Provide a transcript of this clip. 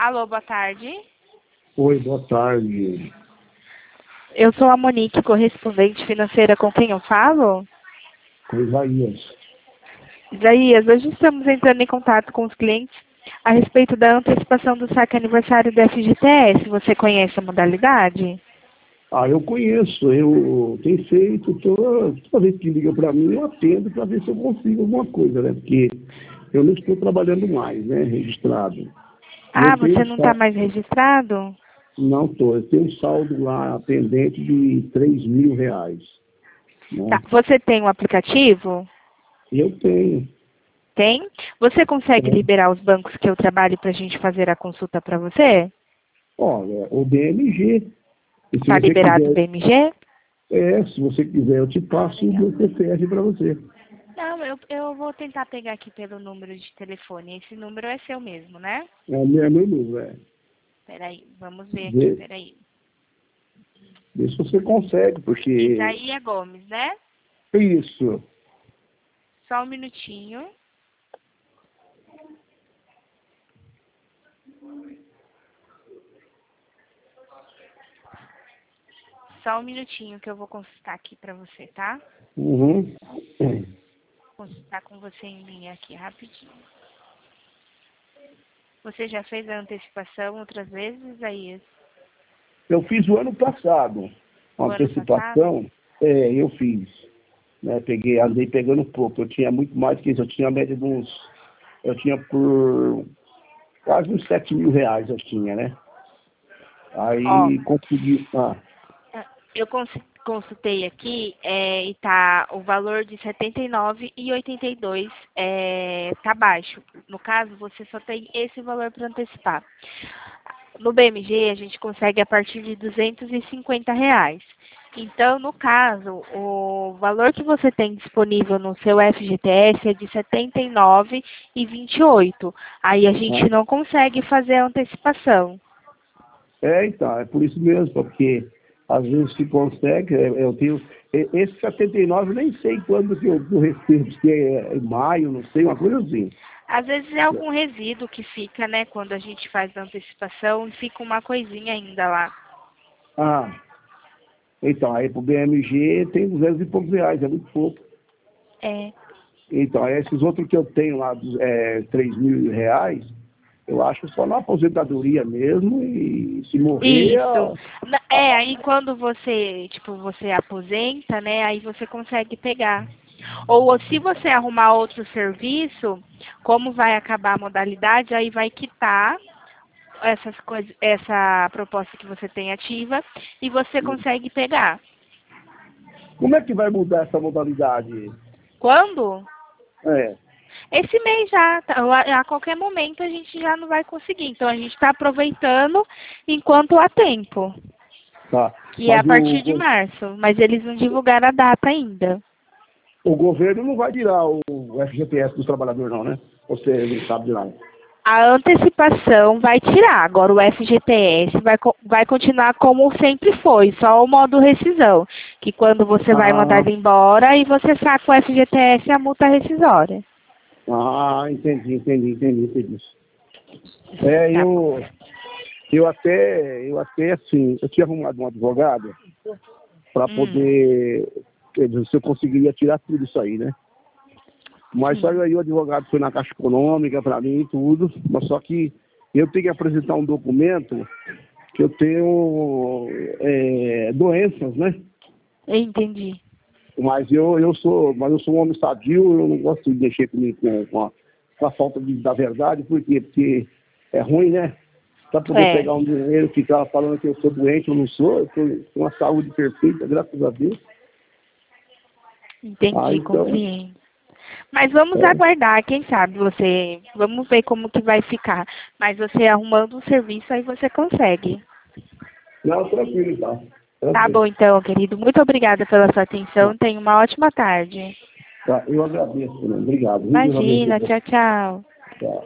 Alô, boa tarde. Oi, boa tarde. Eu sou a Monique, correspondente financeira, com quem eu falo? Com Isaías. Isaías, hoje estamos entrando em contato com os clientes a respeito da antecipação do saque aniversário do FGTS. Você conhece a modalidade? Eu conheço, eu tenho feito, toda vez que liga para mim, eu atendo para ver se eu consigo alguma coisa, né? Porque eu não estou trabalhando mais, né? Registrado. Ah, você não está mais registrado? Não estou, eu tenho um saldo lá pendente de R$ 3.000, né? Tá. Você tem um aplicativo? Eu tenho. Tem? Você consegue liberar os bancos que eu trabalho para a gente fazer a consulta para você? Olha, o BMG. E se Está você liberado o quiser, BMG? se você quiser, eu te passo o meu CPF para você. Não, eu vou tentar pegar aqui pelo número de telefone. Esse número é seu mesmo, né? É meu número, Peraí, vamos ver aqui, Vê, peraí. vê se você consegue, porque Isaías Gomes, né? isso. Só um minutinho. Só um minutinho que eu vou consultar aqui pra você, tá? Uhum. Consultar com você em linha aqui, rapidinho. Você já fez a antecipação outras vezes, Isaías? Eu fiz o ano passado, O uma ano passado? antecipação, eu fiz. Né? Andei pegando pouco, eu tinha muito mais que isso, eu tinha a média de eu tinha por quase uns R$ 7.000, eu tinha, né? Ó, Aí consegui, eu consultei aqui e tá o valor de R$ 79,82 tá baixo. No caso, você só tem esse valor para antecipar. No BMG, a gente consegue a partir de R$ 250. Então, no caso, o valor que você tem disponível no seu FGTS é de R$ 79,28. Aí a gente não consegue fazer a antecipação. então, é por isso mesmo, porque às vezes se consegue, eu tenho, esse 79 eu nem sei quando que eu recebo, se é em maio, não sei, uma coisa assim. Às vezes é algum resíduo que fica, né, quando a gente faz a antecipação, e fica uma coisinha ainda lá. Então, aí pro BMG tem 200 e poucos reais, é muito pouco. É. Então, esses outros que eu tenho lá, R$ 3.000, eu acho só na aposentadoria mesmo, e se morrer, Isso. Aí quando você, tipo, você aposenta, né, aí você consegue pegar. Ou se você arrumar outro serviço, como vai acabar a modalidade, aí vai quitar essas coisas, essa proposta que você tem ativa e você consegue pegar. como é que vai mudar essa modalidade? Quando? É, Esse mês já, a qualquer momento a gente já não vai conseguir. Então a gente está aproveitando enquanto há tempo, tá. que é a Mas partir de março, mas eles não divulgaram a data ainda. o governo não vai tirar o FGTS dos trabalhadores, não, né? Você não sabe de nada. A antecipação vai tirar, agora o FGTS vai continuar como sempre foi, só o modo rescisão, que quando você vai mandar ele embora e você saca o FGTS e a multa rescisória. Entendi. Tá bom. Eu até assim, eu tinha arrumado um advogado para poder, quer dizer, se eu conseguiria tirar tudo isso aí, né? Mas só aí o advogado foi na Caixa Econômica para mim e tudo, mas só que eu tenho que apresentar um documento que eu tenho doenças, né? Entendi. Mas eu sou um homem sadio, eu não gosto de mexer com a falta da verdade, por quê? Porque é ruim, né? Para poder pegar um dinheiro e ficar falando que eu sou doente, eu não sou, eu estou com uma saúde perfeita, graças a Deus. Entendi, Então, compreendo. Mas vamos aguardar, quem sabe vamos ver como que vai ficar. Mas você arrumando um serviço, aí você consegue. não, tranquilo então. Tá bom então, querido. Muito obrigada pela sua atenção. Tenha uma ótima tarde. Tá, eu agradeço, né? Obrigado. Deus Imagina, abençoe. tchau, tchau.